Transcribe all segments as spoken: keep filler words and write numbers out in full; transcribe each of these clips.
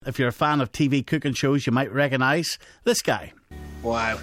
If you're a fan of T V cooking shows, you might recognise this guy. Wow.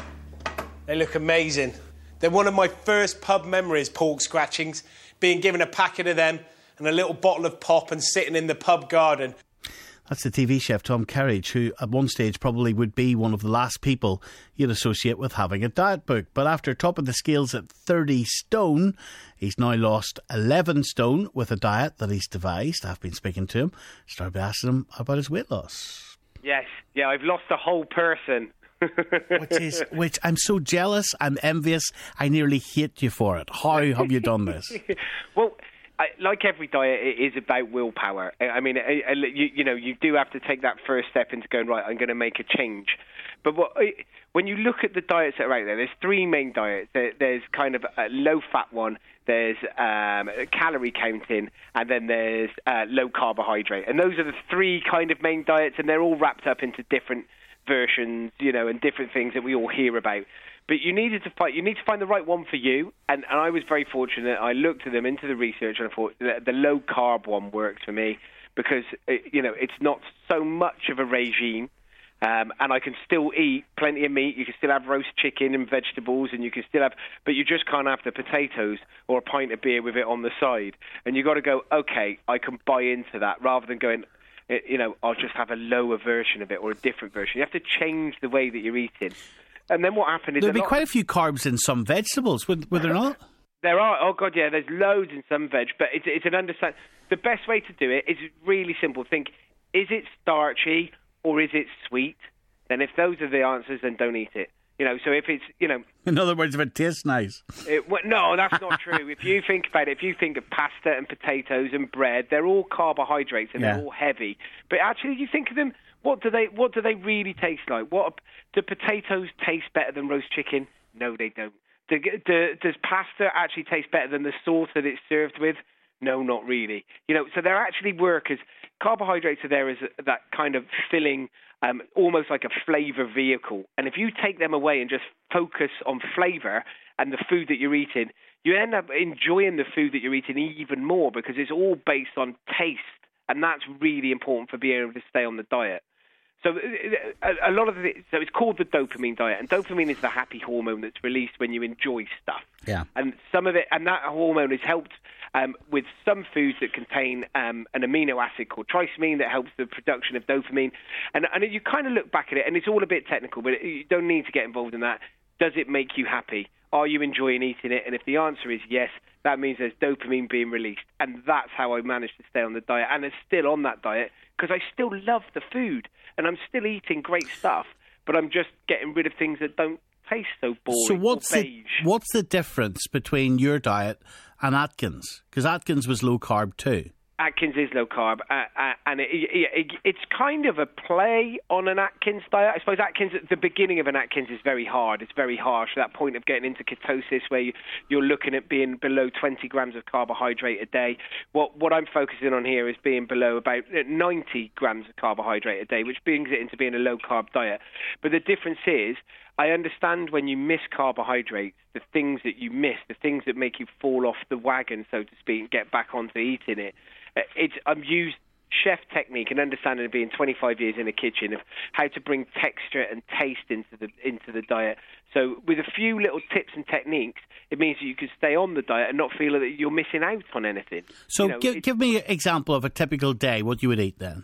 They look amazing. They're one of my first pub memories, pork scratchings, being given a packet of them and a little bottle of pop and sitting in the pub garden. That's the T V chef Tom Kerridge, who at one stage probably would be one of the last people you'd associate with having a diet book. But after topping the scales at thirty stone, he's now lost eleven stone with a diet that he's devised. I've been speaking to him, started by asking him about his weight loss. Yes, yeah, I've lost a whole person. which is, which I'm so jealous, I'm envious, I nearly hate you for it. How have you done this? Well, I, like every diet, it is about willpower. I mean, I, I, you, you know, you do have to take that first step into going, right, I'm going to make a change. But what, when you look at the diets that are out there, there's three main diets. There, there's kind of a low-fat one, there's um, calorie counting, and then there's uh, low carbohydrate. And those are the three kind of main diets, and they're all wrapped up into different versions, you know, and different things that we all hear about. But you needed to find, you need to find the right one for you. And, and I was very fortunate. I looked at them into the research and I thought the, the low carb one worked for me because, it, you know, it's not so much of a regime. Um, and I can still eat plenty of meat. You can still have roast chicken and vegetables, and you can still have, but you just can't have the potatoes or a pint of beer with it on the side. And you got to go, okay, I can buy into that, rather than going, you know, I'll just have a lower version of it or a different version. You have to change the way that you're eating. And then what happened is there'd be quite a few carbs in some vegetables, would, would there not? There are. Oh God, yeah. There's loads in some veg, but it's, it's an understand. The best way to do it is really simple. Think: is it starchy or is it sweet? Then, if those are the answers, then don't eat it. You know. So if it's, you know, in other words, if it tastes nice. It, well, no, that's not true. If you think about it, if you think of pasta and potatoes and bread, they're all carbohydrates and yeah. they're all heavy. But actually, you think of them. What do they? What do they really taste like? What do potatoes taste better than roast chicken? No, they don't. Do, do, does pasta actually taste better than the sauce that it's served with? No, not really. You know, so they're actually work as carbohydrates are there as that kind of filling, um, almost like a flavour vehicle. And if you take them away and just focus on flavour and the food that you're eating, you end up enjoying the food that you're eating even more because it's all based on taste. And that's really important for being able to stay on the diet. So a, a lot of it, so it's called the dopamine diet, and dopamine is the happy hormone that's released when you enjoy stuff. Yeah. And some of it, and that hormone is helped um, with some foods that contain um, an amino acid called trisamine that helps the production of dopamine. And, and you kind of look back at it, and it's all a bit technical, but you don't need to get involved in that. Does it make you happy? Are you enjoying eating it? And if the answer is yes, that means there's dopamine being released. And that's how I managed to stay on the diet. And I'm still on that diet because I still love the food. And I'm still eating great stuff, but I'm just getting rid of things that don't taste so boring. So what's or the beige. what's the difference between your diet and Atkins? Because Atkins was low carb too. Atkins is low carb, uh, uh, and it, it, it, it's kind of a play on an Atkins diet. I suppose Atkins, the beginning of an Atkins is very hard. It's very harsh. That point of getting into ketosis where you, you're looking at being below twenty grams of carbohydrate a day. What what I'm focusing on here is being below about ninety grams of carbohydrate a day, which brings it into being a low carb diet. But the difference is, I understand when you miss carbohydrates, the things that you miss, the things that make you fall off the wagon, so to speak, and get back onto eating it. It's I'm used chef technique and understanding of being twenty-five years in the kitchen of how to bring texture and taste into the into the diet. So with a few little tips and techniques, it means that you can stay on the diet and not feel that you're missing out on anything. So you know, give, give me an example of a typical day, what you would eat then.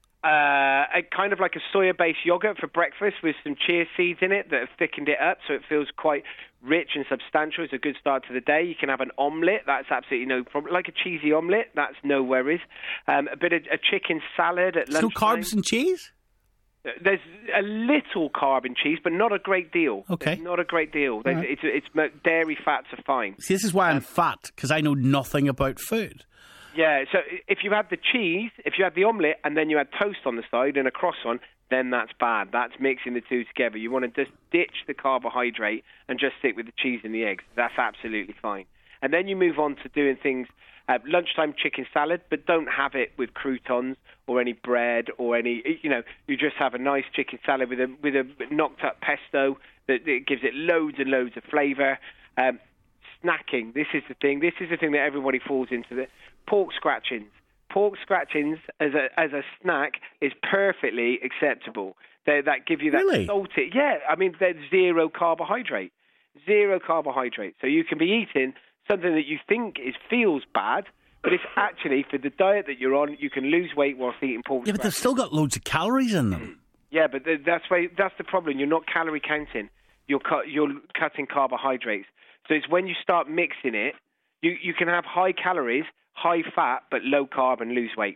Uh, a kind of like a soya-based yogurt for breakfast with some chia seeds in it that have thickened it up so it feels quite rich and substantial. It's a good start to the day. You can have an omelette. That's absolutely no problem. Like a cheesy omelette. That's no worries. Um, a bit of a chicken salad at lunchtime. So carbs and cheese? There's a little carb in cheese, but not a great deal. Okay. There's not a great deal. Right. It's, it's dairy fats are fine. See, this is why I'm um, fat, because I know nothing about food. Yeah, so if you had the cheese, if you had the omelette, and then you had toast on the side and a croissant, then that's bad. That's mixing the two together. You want to just ditch the carbohydrate and just stick with the cheese and the eggs. That's absolutely fine. And then you move on to doing things, uh, lunchtime chicken salad, but don't have it with croutons or any bread or any, you know, you just have a nice chicken salad with a with a knocked up pesto that, that gives it loads and loads of flavour. Um, snacking, this is the thing. This is the thing that everybody falls into. The pork scratchings. pork scratchings as a as a snack is perfectly acceptable. They, that give you that Really? salty. Yeah, I mean, they're zero carbohydrate. Zero carbohydrate. So you can be eating something that you think is feels bad, but it's actually, for the diet that you're on, you can lose weight whilst eating pork Yeah, but they've scratchings. still got loads of calories in them. Yeah, but th- that's why that's the problem. You're not calorie counting. You're cu- you're cutting carbohydrates. So it's when you start mixing it, you you can have high calories, high fat, but low carb and lose weight.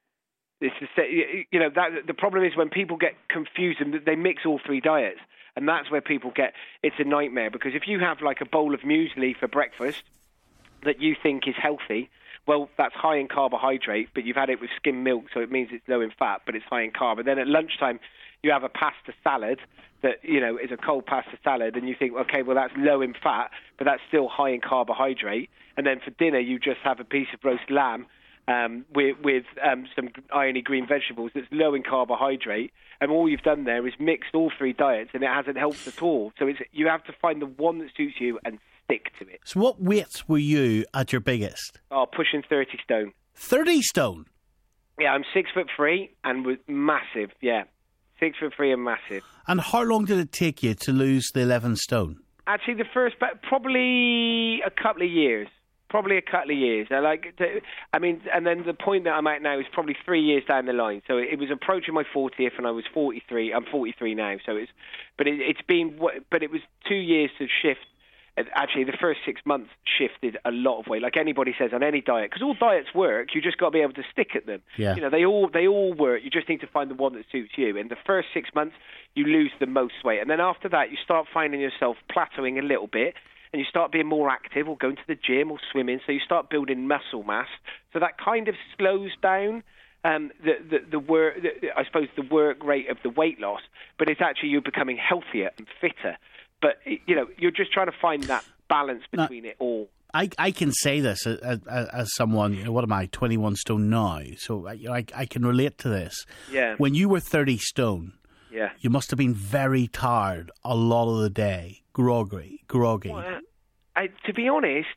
It's the, you know that the problem is when people get confused and they mix all three diets, and that's where people get it's a nightmare, because if you have like a bowl of muesli for breakfast that you think is healthy, well, that's high in carbohydrate, but you've had it with skim milk, so it means it's low in fat, but it's high in carb. And then at lunchtime, you have a pasta salad that, you know, is a cold pasta salad, and you think, okay, well, that's low in fat, but that's still high in carbohydrate. And then for dinner, you just have a piece of roast lamb um, with, with um, some irony green vegetables that's low in carbohydrate. And all you've done there is mixed all three diets, and it hasn't helped at all. So it's, you have to find the one that suits you and stick to it. So what weight were you at your biggest? Oh, pushing thirty stone. thirty stone? Yeah, I'm six foot three and was massive, yeah. Six foot three and massive. And how long did it take you to lose the eleven stone? Actually, the first, but probably a couple of years. Probably a couple of years. I like, to, I mean, and then the point that I'm at now is probably three years down the line. So it was approaching my fortieth, and I was forty-three. I'm forty-three now. So it's, but it, it's been, but it was two years to shift. Actually, the first six months shifted a lot of weight. Like anybody says on any diet, because all diets work, you just got to be able to stick at them. Yeah. You know, they all they all work. You just need to find the one that suits you. In the first six months, you lose the most weight, and then after that, you start finding yourself plateauing a little bit, and you start being more active, or going to the gym, or swimming. So you start building muscle mass. So that kind of slows down um, the the, the work. The, I suppose the work rate of the weight loss, but it's actually you're becoming healthier and fitter. But, you know, you're just trying to find that balance between now, it all. I, I can say this as, as, as someone, you know, what am I, twenty-one stone now? So you know, I, I can relate to this. Yeah. When you were thirty stone, yeah, you must have been very tired a lot of the day, groggy, groggy. Well, I, to be honest,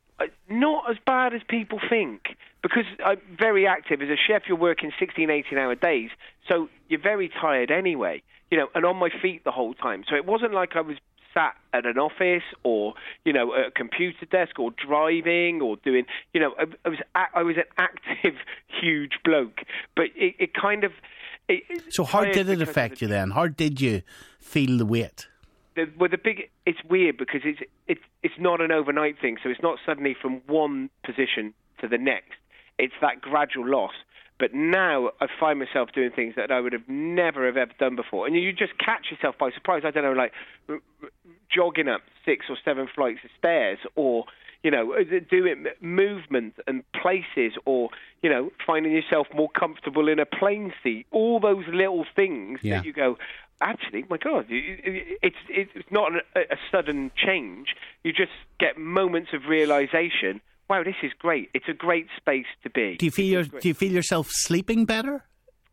not as bad as people think. Because I'm very active. As a chef, you're working sixteen, eighteen-hour days, so you're very tired anyway. You know, and on my feet the whole time. So it wasn't like I was sat at an office or, you know, at a computer desk or driving or doing, you know, I, I was I was an active, huge bloke. But it, it kind of... It, so how did it affect you then? How did you feel the weight? The, well, the big... It's weird because it's, it's, it's not an overnight thing. So it's not suddenly from one position to the next. It's that gradual loss. But now I find myself doing things that I would have never have ever done before. And you just catch yourself by surprise. I don't know, like r- r- jogging up six or seven flights of stairs, or, you know, doing movement and places, or, you know, finding yourself more comfortable in a plane seat. All those little things yeah. that you go, actually, my God, it's, it's not a, a sudden change. You just get moments of realization. Wow, this is great. It's a great space to be. Do you feel your, do you feel yourself sleeping better?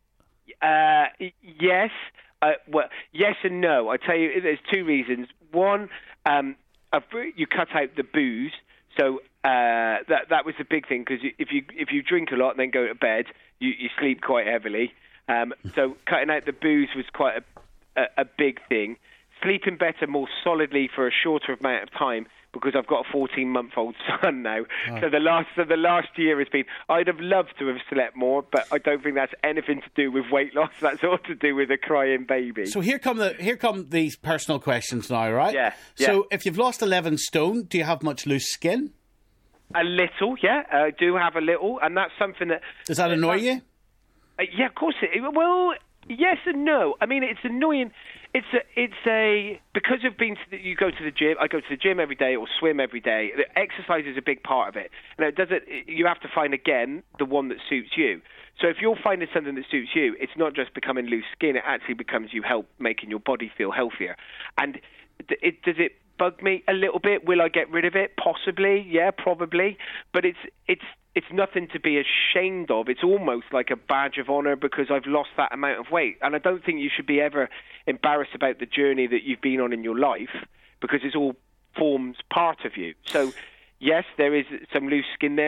Uh, yes. Uh, well, yes and no. I tell you, there's two reasons. One, um, you cut out the booze, so uh, that that was the big thing. Because if you if you drink a lot and then go to bed, you, you sleep quite heavily. Um, so cutting out the booze was quite a, a, a big thing. Sleeping better, more solidly for a shorter amount of time, because I've got a fourteen-month-old son now. Oh. So the last so the last year has been... I'd have loved to have slept more, but I don't think that's anything to do with weight loss. That's all to do with a crying baby. So here come the here come these personal questions now, right? Yeah. So yeah. if you've lost eleven stone, do you have much loose skin? A little, yeah. I do have a little, and that's something that... Does that annoy that, you? Uh, yeah, of course. It, well, yes and no. I mean, it's annoying... It's a, it's a, because of being, to the, you go to the gym, I go to the gym every day or swim every day. Exercise is a big part of it. And it doesn't, you have to find, again, the one that suits you. So if you're finding something that suits you, it's not just becoming loose skin, it actually becomes you help making your body feel healthier. And it, does it bug me a little bit? Will I get rid of it? Possibly, yeah, probably. But it's, it's, it's nothing to be ashamed of. It's almost like a badge of honour because I've lost that amount of weight. And I don't think you should be ever embarrassed about the journey that you've been on in your life, because it all forms part of you. So, yes, there is some loose skin there.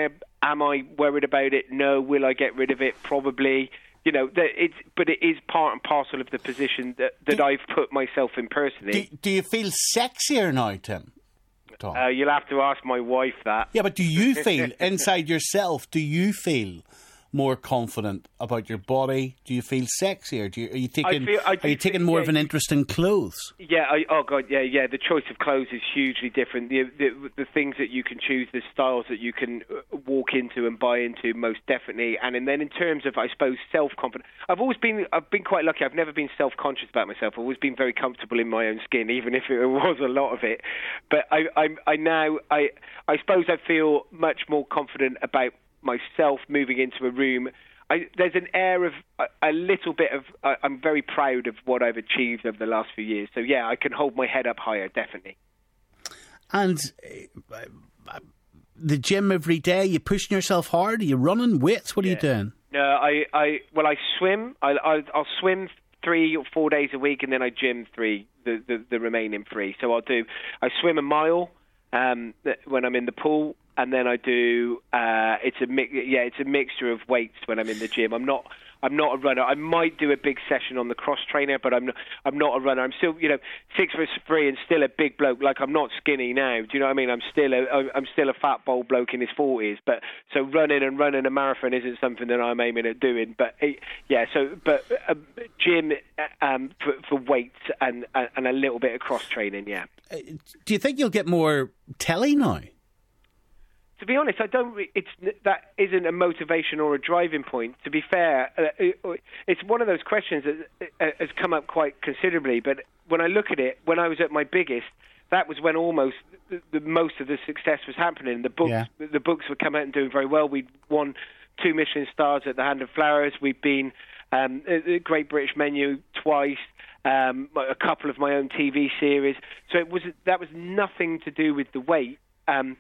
Am I worried about it? No. Will I get rid of it? Probably. You know, it's, but it is part and parcel of the position that, that do, I've put myself in personally. Do, do you feel sexier now, Tim? Tom? Uh, you'll have to ask my wife that. Yeah, but do you feel, inside yourself, do you feel more confident about your body? Do you feel sexier? Do you, are you taking, I feel, I are you taking more yeah, of an interest in clothes? Yeah, I, oh God, yeah, yeah. The choice of clothes is hugely different. The, the the things that you can choose, the styles that you can walk into and buy into, most definitely. And, and then in terms of, I suppose, self-confidence, I've always been, I've been quite lucky. I've never been self-conscious about myself. I've always been very comfortable in my own skin, even if it was a lot of it. But I, I, I now, I, I suppose I feel much more confident about myself moving into a room. I, there's an air of a, a little bit of uh, I'm very proud of what I've achieved over the last few years, so yeah, I can hold my head up higher, definitely. And uh, the gym every day, you pushing yourself hard? Are you running weights? What are yeah. you doing? No, I, I well I swim I, I, I'll swim three or four days a week, and then I gym three the, the, the remaining three. So I'll do I swim a mile um, when I'm in the pool. And then I do. Uh, it's a mi- yeah, it's a mixture of weights when I'm in the gym. I'm not. I'm not a runner. I might do a big session on the cross trainer, but I'm not. I'm not a runner. I'm still, you know, six foot three and still a big bloke. Like I'm not skinny now. Do you know what I mean? I'm still a. I'm still a fat bold bloke in his forties. But so running and running a marathon isn't something that I'm aiming at doing. But yeah, so but uh, gym um, for, for weights and and a little bit of cross training. Yeah. Do you think you'll get more telly now? To be honest, I don't. It's that isn't a motivation or a driving point. To be fair, uh, it's one of those questions that has come up quite considerably. But when I look at it, when I was at my biggest, that was when almost the, the most of the success was happening. The books, yeah. the books were coming out and doing very well. We'd won two Michelin stars at the Hand of Flowers. We'd been um, the Great British Menu twice. Um, a couple of my own T V series. So it was that was nothing to do with the weight. Um,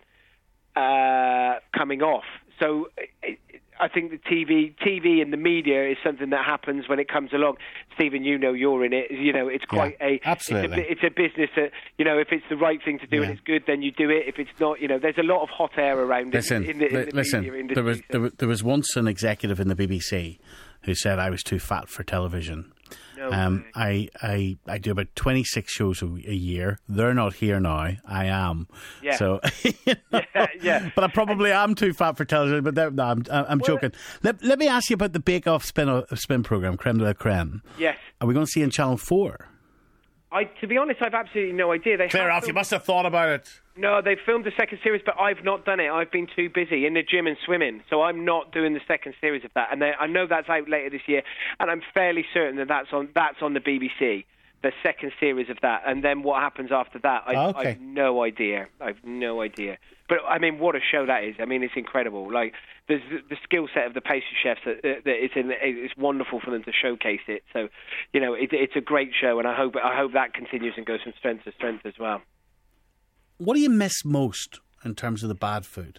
Uh, coming off. So it, I think the T V, T V and the media is something that happens when it comes along. Stephen, you know you're in it. You know it's quite yeah, a absolutely. It's a, it's a business that, you know, if it's the right thing to do yeah. and it's good, then you do it. If it's not, you know, there's a lot of hot air around listen, it in the, in the listen, media industry. There was, so. there, was, there was once an executive in the B B C who said I was too fat for television. No um, I, I I do about twenty-six shows a, a year. They're not here now. I am. Yeah. So, you know, yeah, yeah. But I probably am too fat for television. But no, I'm, I'm well, joking. Let, let me ask you about the Bake Off spin spin program, Creme de la Creme. Yes. Are we going to see it in Channel Four? I, to be honest, I've absolutely no idea. They Clear off. You must have thought about it. No, they filmed the second series, but I've not done it. I've been too busy in the gym and swimming, so I'm not doing the second series of that. And they, I know that's out later this year, and I'm fairly certain that that's on that's on the B B C, the second series of that. And then what happens after that, I, okay. I've no idea. I've no idea. But I mean, what a show that is! I mean, it's incredible. Like there's the skill set of the pastry chefs. That, that it's in, it's wonderful for them to showcase it. So, you know, it, it's a great show, and I hope I hope that continues and goes from strength to strength as well. What do you miss most in terms of the bad food?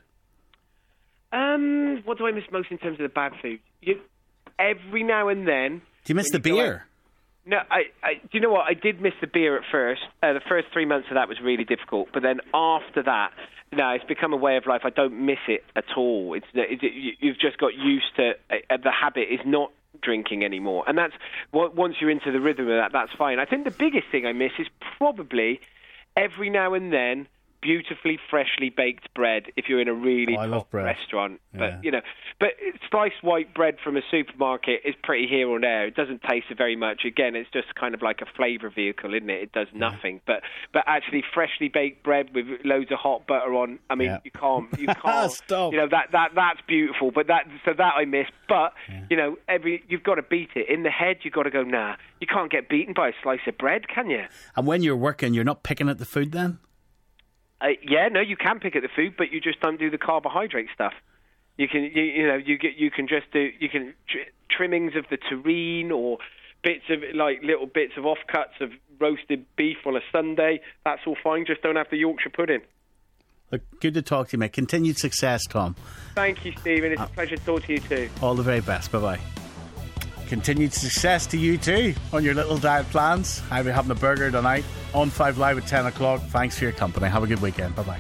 Um, what do I miss most in terms of the bad food? You, every now and then. Do you miss the you beer? Out, no, I, I. Do you know what? I did miss the beer at first. Uh, the first three months of that was really difficult, but then after that. No, it's become a way of life. I don't miss it at all. It's, it's it, you've just got used to uh, the habit is not drinking anymore, and that's once you're into the rhythm of that, that's fine. I think the biggest thing I miss is probably every now and then beautifully freshly baked bread if you're in a really oh, top restaurant. Yeah. But you know, but sliced white bread from a supermarket is pretty here or there. It doesn't taste very much. Again, it's just kind of like a flavour vehicle, isn't it? It does nothing. Yeah. But but actually freshly baked bread with loads of hot butter on. I mean, yeah. you can't you can't. Stop. You know that that that's beautiful. But that so that I miss. But yeah. you know, every you've got to beat it in the head. You've got to go. Nah, you can't get beaten by a slice of bread, can you? And when you're working, you're not picking at the food then. Uh, yeah, no, you can pick at the food, but you just don't do the carbohydrate stuff. You can, you, you know, you get, you can just do, you can tr- trimmings of the terrine or bits of like little bits of offcuts of roasted beef on a Sunday. That's all fine. Just don't have the Yorkshire pudding. Look, good to talk to you, mate. Continued success, Tom. Thank you, Stephen. It's uh, a pleasure to talk to you too. All the very best. Bye bye. Continued success to you too on your little diet plans. I'll be having a burger tonight on Five Live at ten o'clock. Thanks for your company. Have a good weekend. Bye bye.